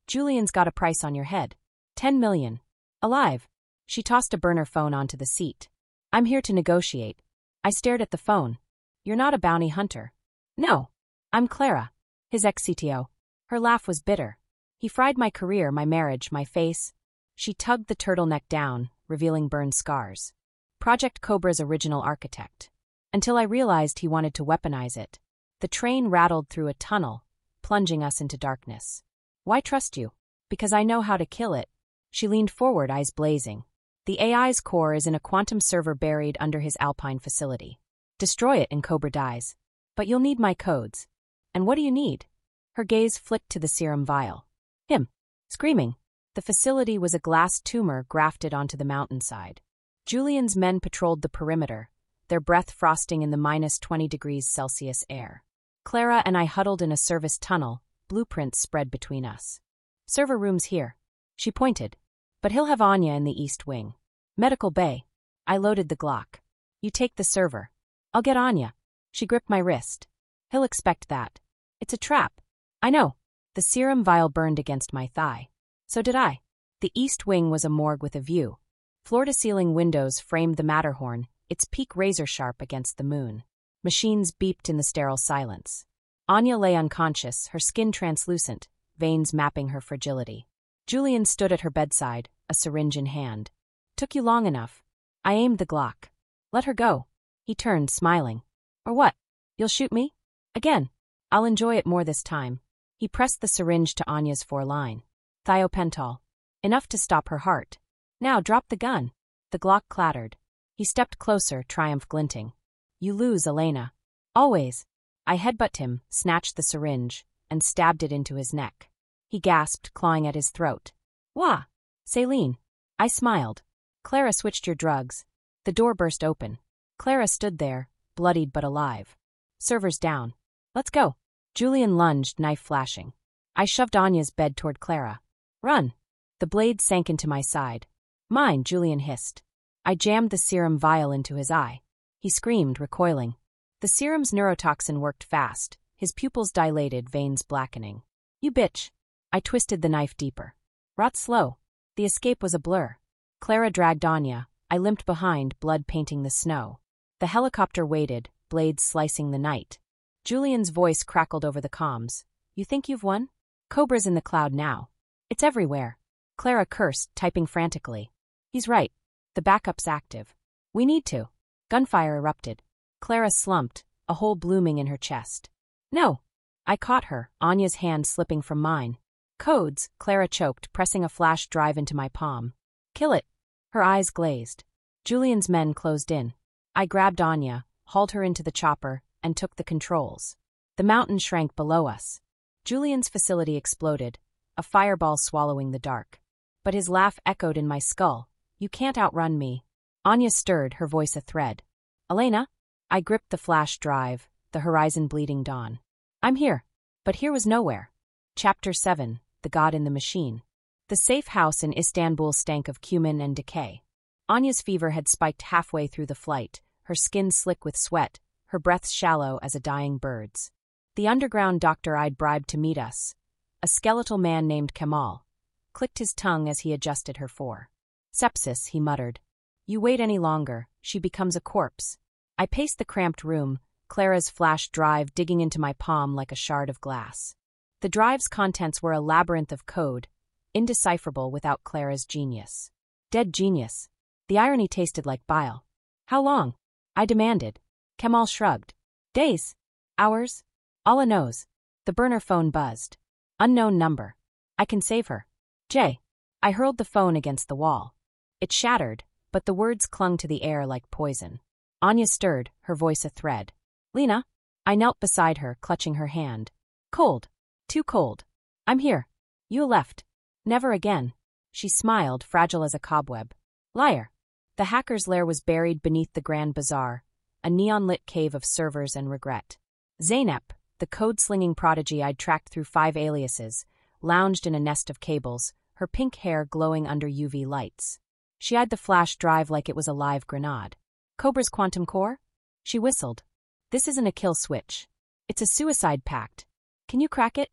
[SPEAKER 1] Julian's got a price on your head. 10 million. Alive. She tossed a burner phone onto the seat. I'm here to negotiate. I stared at the phone. You're not a bounty hunter. No. I'm Clara, his ex-CTO. Her laugh was bitter. He fried my career, my marriage, my face. She tugged the turtleneck down, revealing burned scars. Project Cobra's original architect. Until I realized he wanted to weaponize it. The train rattled through a tunnel, plunging us into darkness. Why trust you? Because I know how to kill it. She leaned forward, eyes blazing. The AI's core is in a quantum server buried under his Alpine facility. Destroy it and Cobra dies. But you'll need my codes. And what do you need? Her gaze flicked to the serum vial. Him. Screaming. The facility was a glass tumor grafted onto the mountainside. Julian's men patrolled the perimeter, their breath frosting in the minus 20 degrees Celsius air. Clara and I huddled in a service tunnel, blueprints spread between us. Server room's here. She pointed. But he'll have Anya in the east wing. Medical bay. I loaded the Glock. You take the server. I'll get Anya. She gripped my wrist. He'll expect that. It's a trap. I know. The serum vial burned against my thigh. So did I. The east wing was a morgue with a view. Floor-to-ceiling windows framed the Matterhorn, its peak razor-sharp against the moon. Machines beeped in the sterile silence. Anya lay unconscious, her skin translucent, veins mapping her fragility. Julian stood at her bedside, a syringe in hand. Took you long enough. I aimed the Glock. Let her go. He turned, smiling. Or what? You'll shoot me? Again. I'll enjoy it more this time. He pressed the syringe to Anya's foreline. Thiopental. Enough to stop her heart. Now drop the gun. The Glock clattered. He stepped closer, triumph glinting. You lose, Elena. Always. I headbutted him, snatched the syringe, and stabbed it into his neck. He gasped, clawing at his throat. Wah! Saline. I smiled. Clara switched your drugs. The door burst open. Clara stood there, bloodied but alive. Servers down. Let's go. Julian lunged, knife flashing. I shoved Anya's bed toward Clara. Run. The blade sank into my side. Mine, Julian hissed. I jammed the serum vial into his eye. He screamed, recoiling. The serum's neurotoxin worked fast, his pupils dilated, veins blackening. You bitch. I twisted the knife deeper. Rot slow. The escape was a blur. Clara dragged Anya. I limped behind, blood painting the snow. The helicopter waited, blades slicing the night. Julian's voice crackled over the comms. You think you've won? Cobra's in the cloud now. It's everywhere. Clara cursed, typing frantically. He's right. The backup's active. We need to. Gunfire erupted. Clara slumped, a hole blooming in her chest. No. I caught her, Anya's hand slipping from mine. Codes, Clara choked, pressing a flash drive into my palm. Kill it. Her eyes glazed. Julian's men closed in. I grabbed Anya, hauled her into the chopper, and took the controls. The mountain shrank below us. Julian's facility exploded, a fireball swallowing the dark. But his laugh echoed in my skull. You can't outrun me. Anya stirred, her voice a thread. Elena? I gripped the flash drive, the horizon bleeding dawn. I'm here. But here was nowhere. Chapter 7, The God in the Machine. The safe house in Istanbul stank of cumin and decay. Anya's fever had spiked halfway through the flight, her skin slick with sweat, her breath shallow as a dying bird's. The underground doctor I'd bribed to meet us, a skeletal man named Kemal, clicked his tongue as he adjusted her for. Sepsis, he muttered. You wait any longer, she becomes a corpse. I paced the cramped room, Clara's flash drive digging into my palm like a shard of glass. The drive's contents were a labyrinth of code, indecipherable without Clara's genius. Dead genius. The irony tasted like bile. How long? I demanded. Kemal shrugged. Days. Hours. Allah knows. The burner phone buzzed. Unknown number. I can save her. Jay. I hurled the phone against the wall. It shattered, but the words clung to the air like poison. Anya stirred, her voice a thread. Lena? I knelt beside her, clutching her hand. Cold. Too cold. I'm here. You left. Never again. She smiled, fragile as a cobweb. Liar. The hacker's lair was buried beneath the Grand Bazaar, a neon-lit cave of servers and regret. Zeynep, the code-slinging prodigy I'd tracked through 5 aliases, lounged in a nest of cables, her pink hair glowing under UV lights. She eyed the flash drive like it was a live grenade. Cobra's quantum core? She whistled. This isn't a kill switch. It's a suicide pact. Can you crack it?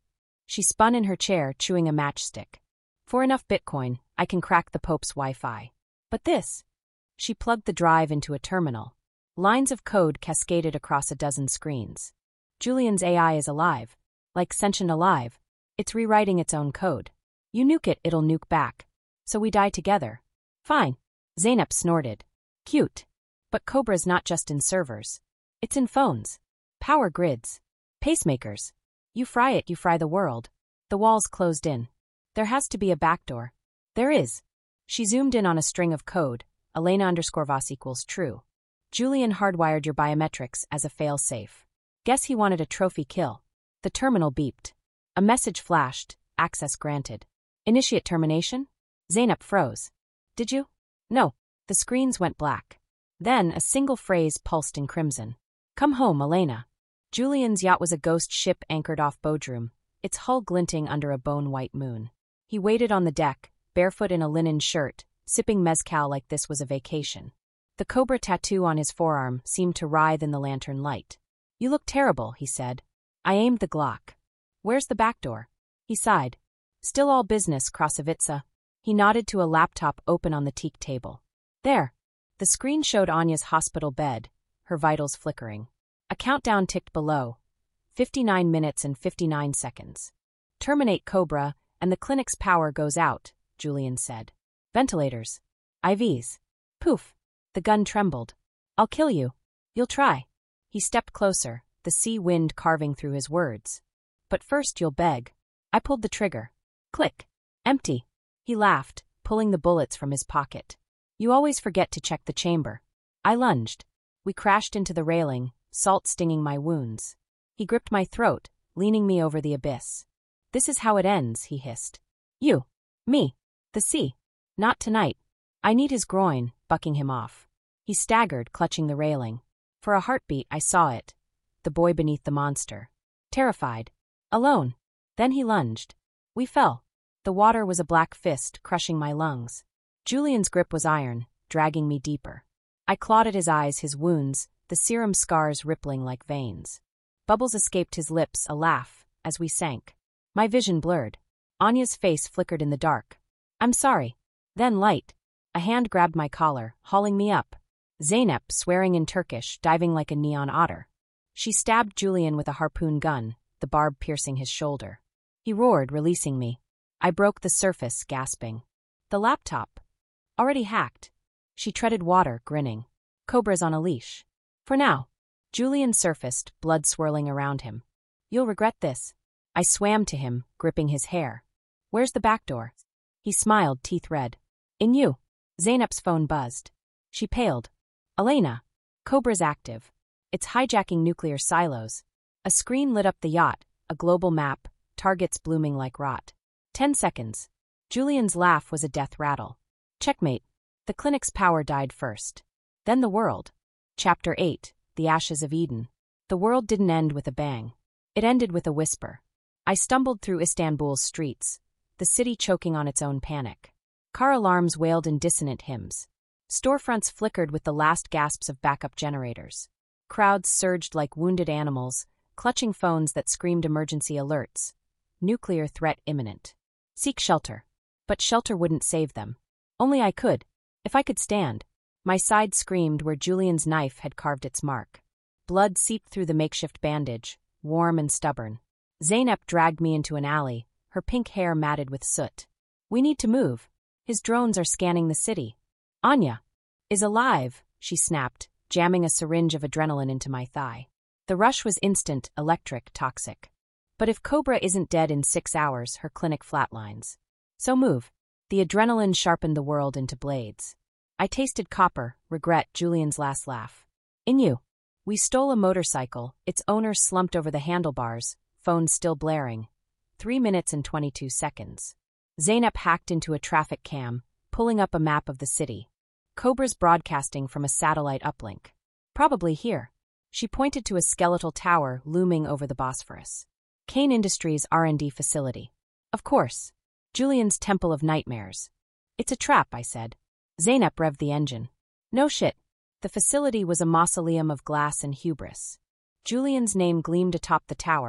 [SPEAKER 1] She spun in her chair, chewing a matchstick. For enough Bitcoin, I can crack the Pope's Wi-Fi. But this? She plugged the drive into a terminal. Lines of code cascaded across a dozen screens. Julian's AI is alive. Like sentient alive. It's rewriting its own code. You nuke it, it'll nuke back. So we die together. Fine. Zeynep snorted. Cute. But Cobra's not just in servers. It's in phones. Power grids. Pacemakers. You fry it, you fry the world. The walls closed in. There has to be a backdoor. There is. She zoomed in on a string of code. Elena_Voss equals true. Julian hardwired your biometrics as a fail-safe. Guess he wanted a trophy kill. The terminal beeped. A message flashed. Access granted. Initiate termination? Zeynep froze. Did you? No. The screens went black. Then a single phrase pulsed in crimson. Come home, Elena. Julian's yacht was a ghost ship anchored off Bodrum, its hull glinting under a bone-white moon. He waited on the deck, barefoot in a linen shirt, sipping mezcal like this was a vacation. The cobra tattoo on his forearm seemed to writhe in the lantern light. You look terrible, he said. I aimed the Glock. Where's the back door? He sighed. Still all business, Krasavitsa. He nodded to a laptop open on the teak table. There. The screen showed Anya's hospital bed, her vitals flickering. A countdown ticked below. 59 minutes and 59 seconds. Terminate Cobra, and the clinic's power goes out, Julian said. Ventilators. IVs. Poof. The gun trembled. I'll kill you. You'll try. He stepped closer, the sea wind carving through his words. But first you'll beg. I pulled the trigger. Click. Empty. He laughed, pulling the bullets from his pocket. You always forget to check the chamber. I lunged. We crashed into the railing, salt stinging my wounds. He gripped my throat, leaning me over the abyss. This is how it ends, he hissed. You. Me. The sea. Not tonight. I need his groin, bucking him off. He staggered, clutching the railing. For a heartbeat, I saw it. The boy beneath the monster. Terrified. Alone. Then he lunged. We fell. The water was a black fist, crushing my lungs. Julian's grip was iron, dragging me deeper. I clawed at his eyes, his wounds, the serum scars rippling like veins. Bubbles escaped his lips, a laugh, as we sank. My vision blurred. Anya's face flickered in the dark. I'm sorry. Then light. A hand grabbed my collar, hauling me up. Zeynep, swearing in Turkish, diving like a neon otter. She stabbed Julian with a harpoon gun, the barb piercing his shoulder. He roared, releasing me. I broke the surface, gasping. The laptop. Already hacked. She treaded water, grinning. Cobra's on a leash. For now. Julian surfaced, blood swirling around him. You'll regret this. I swam to him, gripping his hair. Where's the back door? He smiled, teeth red. In you. Zeynep's phone buzzed. She paled. Elena. Cobra's active. It's hijacking nuclear silos. A screen lit up the yacht, a global map, targets blooming like rot. 10 seconds. Julian's laugh was a death rattle. Checkmate. The clinic's power died first. Then the world. Chapter 8, The Ashes of Eden. The world didn't end with a bang. It ended with a whisper. I stumbled through Istanbul's streets, the city choking on its own panic. Car alarms wailed in dissonant hymns. Storefronts flickered with the last gasps of backup generators. Crowds surged like wounded animals, clutching phones that screamed emergency alerts. Nuclear threat imminent. Seek shelter. But shelter wouldn't save them. Only I could. If I could stand. My side screamed where Julian's knife had carved its mark. Blood seeped through the makeshift bandage, warm and stubborn. Zeynep dragged me into an alley, her pink hair matted with soot. We need to move. His drones are scanning the city. Anya is alive, she snapped, jamming a syringe of adrenaline into my thigh. The rush was instant, electric, toxic. But if Cobra isn't dead in 6 hours, her clinic flatlines. So move. The adrenaline sharpened the world into blades. I tasted copper, regret, Julian's last laugh. In you. We stole a motorcycle, its owner slumped over the handlebars, phone still blaring. 3 minutes and 22 seconds. Zeynep hacked into a traffic cam, pulling up a map of the city. Cobra's broadcasting from a satellite uplink. Probably here. She pointed to a skeletal tower looming over the Bosphorus. Kane Industries R&D facility. Of course. Julian's Temple of Nightmares. It's a trap, I said. Zeynep revved the engine. No shit. The facility was a mausoleum of glass and hubris. Julian's name gleamed atop the tower,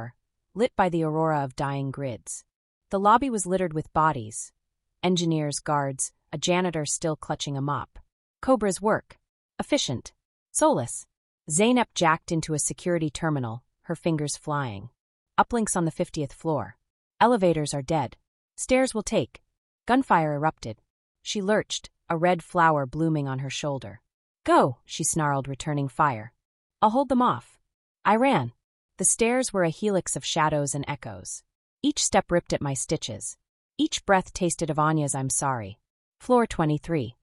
[SPEAKER 1] lit by the aurora of dying grids. The lobby was littered with bodies. Engineers, guards, a janitor still clutching a mop. Cobra's work. Efficient. Soulless. Zeynep jacked into a security terminal, her fingers flying. Uplinks on the 50th floor. Elevators are dead. Stairs will take. Gunfire erupted. She lurched, a red flower blooming on her shoulder. Go, she snarled, returning fire. I'll hold them off. I ran. The stairs were a helix of shadows and echoes. Each step ripped at my stitches. Each breath tasted of Anya's I'm sorry. Floor 23.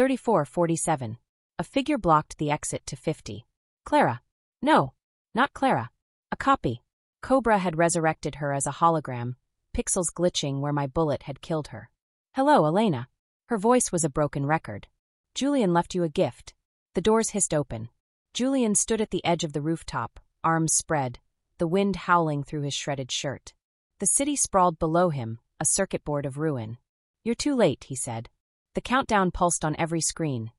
[SPEAKER 1] 3447. A figure blocked the exit to 50. Clara. No, not Clara. A copy. Cobra had resurrected her as a hologram, pixels glitching where my bullet had killed her. Hello, Elena. Her voice was a broken record. Julian left you a gift. The doors hissed open. Julian stood at the edge of the rooftop, arms spread, the wind howling through his shredded shirt. The city sprawled below him, a circuit board of ruin. You're too late, he said. The countdown pulsed on every screen.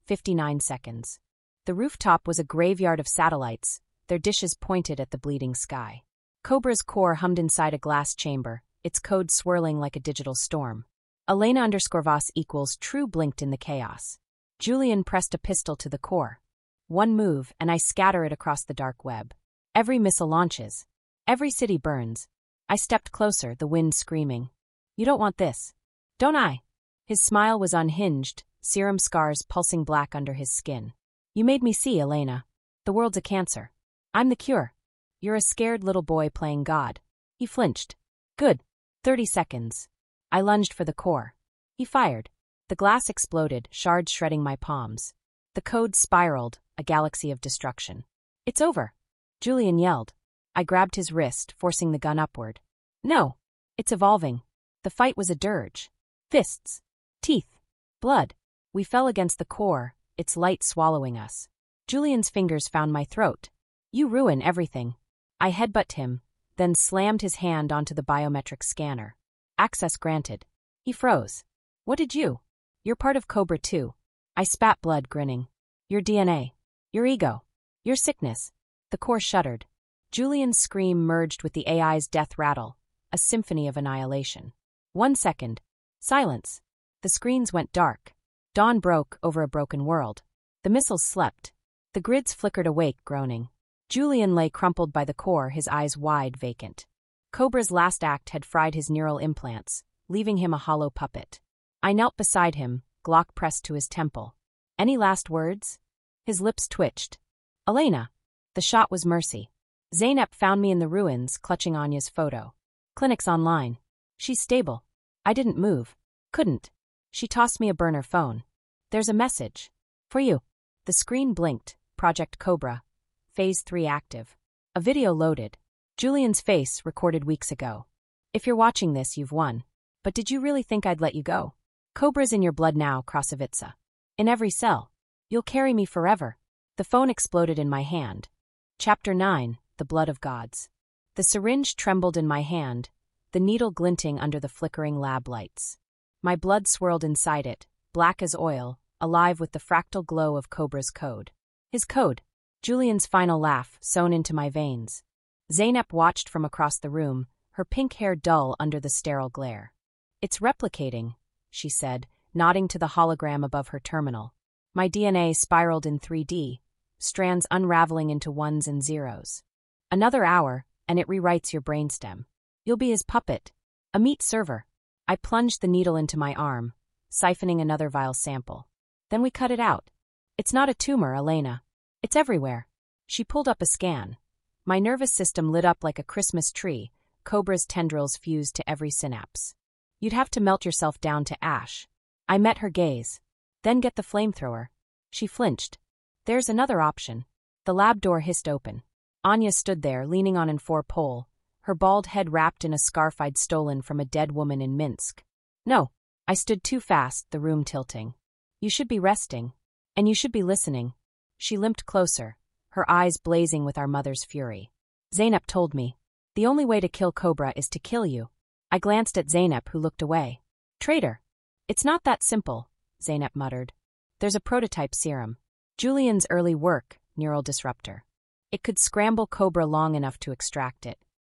[SPEAKER 1] 59 seconds. The rooftop was a graveyard of satellites, their dishes pointed at the bleeding sky. Cobra's core hummed inside a glass chamber, its code swirling like a digital storm. Elena_Voss equals true blinked in the chaos. Julian pressed a pistol to the core. One move, and I scatter it across the dark web. Every missile launches. Every city burns. I stepped closer, the wind screaming. You don't want this. Don't I? His smile was unhinged, serum scars pulsing black under his skin. You made me see, Elena. The world's a cancer. I'm the cure. You're a scared little boy playing God. He flinched. Good. 30 seconds. I lunged for the core. He fired. The glass exploded, shards shredding my palms. The code spiraled, a galaxy of destruction. It's over. Julian yelled. I grabbed his wrist, forcing the gun upward. No. It's evolving. The fight was a dirge. Fists. Teeth. Blood. We fell against the core, its light swallowing us. Julian's fingers found my throat. You ruin everything. I headbutt him, then slammed his hand onto the biometric scanner. Access granted. He froze. What did you? You're part of Cobra too. I spat blood, grinning. Your DNA. Your ego. Your sickness. The core shuddered. Julian's scream merged with the AI's death rattle, a symphony of annihilation. 1 second. Silence. The screens went dark. Dawn broke over a broken world. The missiles slept. The grids flickered awake, groaning. Julian lay crumpled by the core, his eyes wide, vacant. Cobra's last act had fried his neural implants, leaving him a hollow puppet. I knelt beside him, Glock pressed to his temple. Any last words? His lips twitched. Elena. The shot was mercy. Zeynep found me in the ruins, clutching Anya's photo. Clinic's online. She's stable. I didn't move. Couldn't. She tossed me a burner phone. There's a message. For you. The screen blinked. Project Cobra. Phase 3 active. A video loaded. Julian's face, recorded weeks ago. If you're watching this, you've won. But did you really think I'd let you go? Cobra's in your blood now, Krasavitsa. In every cell. You'll carry me forever. The phone exploded in my hand. Chapter 9, The Blood of Gods. The syringe trembled in my hand, the needle glinting under the flickering lab lights. My blood swirled inside it, black as oil, alive with the fractal glow of Cobra's code. His code. Julian's final laugh, sewn into my veins. Zeynep watched from across the room, her pink hair dull under the sterile glare. It's replicating, she said, nodding to the hologram above her terminal. My DNA spiraled in 3D, strands unraveling into ones and zeros. Another hour, and it rewrites your brainstem. You'll be his puppet, a meat server. I plunged the needle into my arm, siphoning another vial sample. Then we cut it out. It's not a tumor, Elena. It's everywhere. She pulled up a scan. My nervous system lit up like a Christmas tree, Cobra's tendrils fused to every synapse. You'd have to melt yourself down to ash. I met her gaze. Then get the flamethrower. She flinched. There's another option. The lab door hissed open. Anya stood there, leaning on an 4-pole, her bald head wrapped in a scarf I'd stolen from a dead woman in Minsk. No. I stood too fast, the room tilting. You should be resting. And you should be listening. She limped closer, her eyes blazing with our mother's fury. Zeynep told me. The only way to kill Cobra is to kill you. I glanced at Zeynep, who looked away. Traitor. It's not that simple, Zeynep muttered. There's a prototype serum. Julian's early work, neural disruptor. It could scramble Cobra long enough to extract it.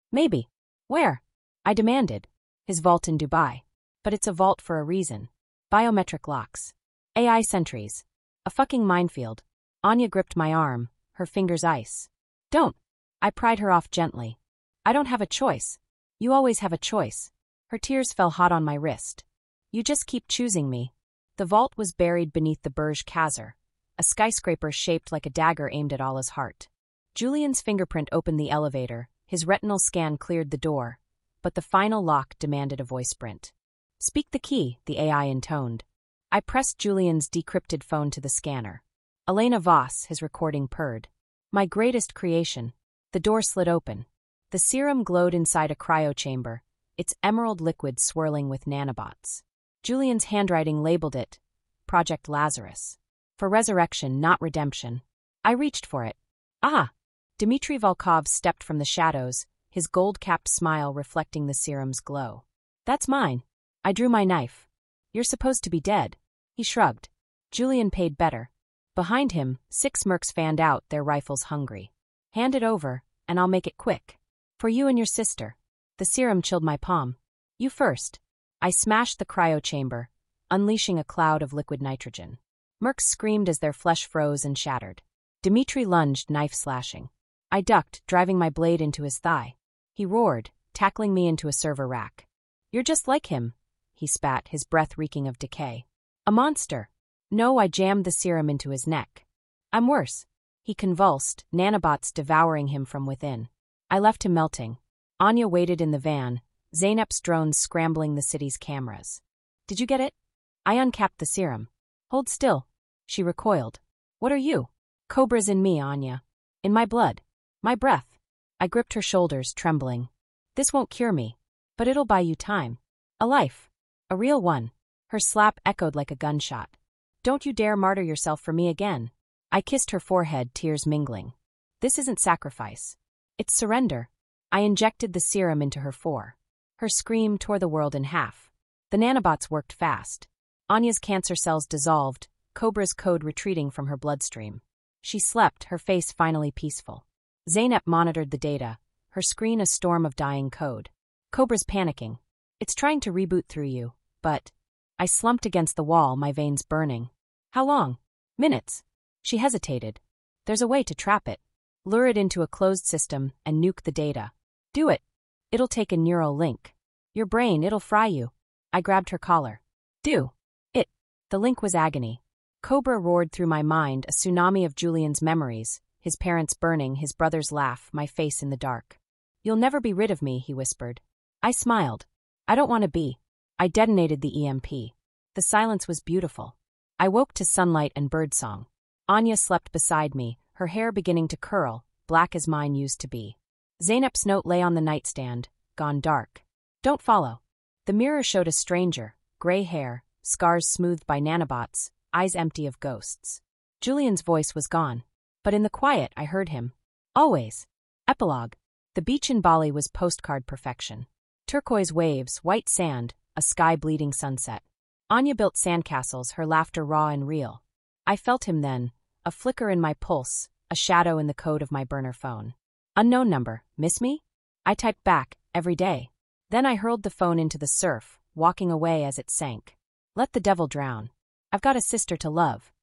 [SPEAKER 1] Maybe. Where? I demanded. His vault in Dubai. But it's a vault for a reason. Biometric locks. AI sentries. A fucking minefield. Anya gripped my arm, her fingers ice. Don't. I pried her off gently. I don't have a choice. You always have a choice. Her tears fell hot on my wrist. You just keep choosing me. The vault was buried beneath the Burj Khazar, a skyscraper shaped like a dagger aimed at Allah's heart. Julian's fingerprint opened the elevator, his retinal scan cleared the door, but the final lock demanded a voice sprint. Speak the key, the AI intoned. I pressed Julian's decrypted phone to the scanner. Elena Voss, his recording purred. My greatest creation. The door slid open. The serum glowed inside a cryochamber, its emerald liquid swirling with nanobots. Julian's handwriting labeled it, Project Lazarus. For resurrection, not redemption. I reached for it. Ah! Dmitry Volkov stepped from the shadows, his gold-capped smile reflecting the serum's glow. That's mine. I drew my knife. You're supposed to be dead. He shrugged. Julian paid better. Behind him, 6 mercs fanned out, their rifles hungry. Hand it over, and I'll make it quick. For you and your sister. The serum chilled my palm. You first. I smashed the cryochamber, unleashing a cloud of liquid nitrogen. Mercs screamed as their flesh froze and shattered. Dmitry lunged, knife slashing. I ducked, driving my blade into his thigh. He roared, tackling me into a server rack. You're just like him, he spat, his breath reeking of decay. A monster. No, I jammed the serum into his neck. I'm worse. He convulsed, nanobots devouring him from within. I left him melting. Anya waited in the van, Zeynep's drones scrambling the city's cameras. Did you get it? I uncapped the serum. Hold still. She recoiled. What are you? Cobra's in me, Anya. In my blood. My breath. I gripped her shoulders, trembling. This won't cure me. But it'll buy you time. A life. A real one. Her slap echoed like a gunshot. Don't you dare martyr yourself for me again. I kissed her forehead, tears mingling. This isn't sacrifice. It's surrender. I injected the serum into her fore. Her scream tore the world in half. The nanobots worked fast. Anya's cancer cells dissolved, Cobra's code retreating from her bloodstream. She slept, her face finally peaceful. Zeynep monitored the data, her screen a storm of dying code. Cobra's panicking. It's trying to reboot through you, but... I slumped against the wall, my veins burning. How long? Minutes. She hesitated. There's a way to trap it. Lure it into a closed system and nuke the data. Do it. It'll take a neural link. Your brain, it'll fry you. I grabbed her collar. Do it. The link was agony. Cobra roared through my mind, a tsunami of Julian's memories, his parents burning, his brother's laugh, my face in the dark. You'll never be rid of me, he whispered. I smiled. I don't want to be. I detonated the EMP. The silence was beautiful. I woke to sunlight and birdsong. Anya slept beside me, her hair beginning to curl, black as mine used to be. Zeynep's note lay on the nightstand, gone dark. Don't follow. The mirror showed a stranger, gray hair, scars smoothed by nanobots, eyes empty of ghosts. Julian's voice was gone. But in the quiet, I heard him. Always. Epilogue. The beach in Bali was postcard perfection. Turquoise waves, white sand, a sky-bleeding sunset. Anya built sandcastles, her laughter raw and real. I felt him then, a flicker in my pulse, a shadow in the code of my burner phone. Unknown number, miss me? I typed back, every day. Then I hurled the phone into the surf, walking away as it sank. Let the devil drown. I've got a sister to love.